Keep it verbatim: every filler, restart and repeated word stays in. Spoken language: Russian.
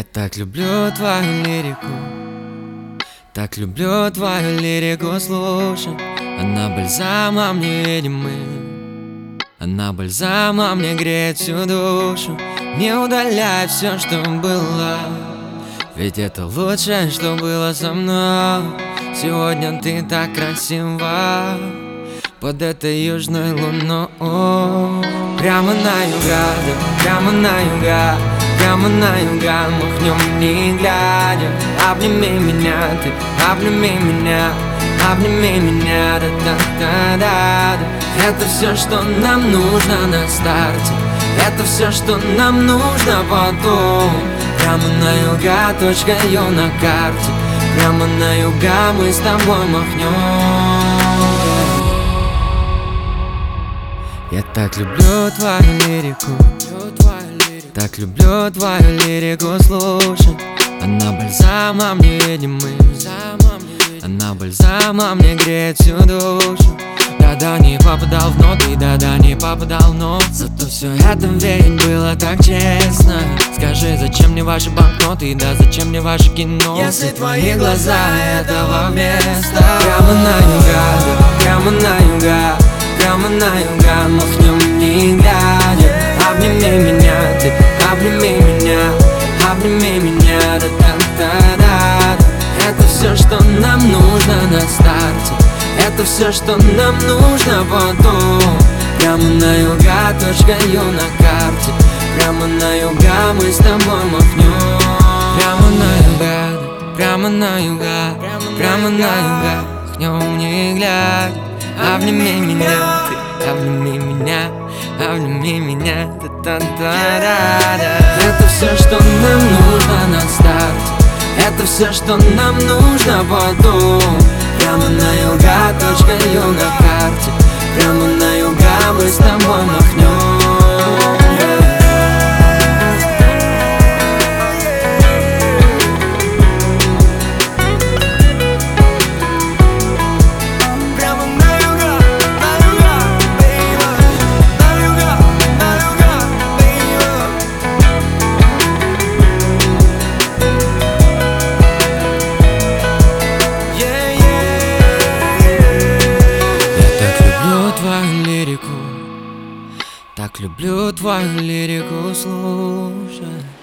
Я так люблю твою лирику, так люблю твою лирику слушать. Она бальзамом невидимым, она бальзамом мне греет всю душу. Не удаляй все, что было, ведь это лучшее, что было со мной. Сегодня ты так красива под этой южной луной. Прямо на юга, да, прямо на юга, прямо на юга махнем не глядя. Обними меня, ты обними меня, обними меня, да-да-да-да. Это все, что нам нужно на старте, это все, что нам нужно потом. Прямо на юга, точка ю на карте, прямо на юга мы с тобой махнем. Я так люблю твою лирику, так люблю твою лирику слушать. Она бальзамом невидимым, она бальзамом мне греет всю душу. Да-да, не попадал в ноты, да-да, не попадал в нот. Зато все это ведь было так честно. Скажи, зачем мне ваши банкноты, да зачем мне ваше кино, если твои глаза этого вместо. Прямо на юга, да, прямо на юга, прямо на юга махнем не глядя. Обними меня, ты обними меня, обними меня, да-да-да-да. Это все, что нам нужно на старте, это все, что нам нужно потом. Прямо на юга, точка ю на карте, прямо на юга мы с тобой махнем. Прямо на юга, прямо на юга, прямо на юга махнем не глядя. Обними меня, ты обними меня, обними меня, да-да-да-да. Это все, что нам нужно на старте, это все, что нам нужно потом. Прямо на юга, точка ю на карте, прямо на юга мы с тобой махнем. Так люблю твою лирику слушать.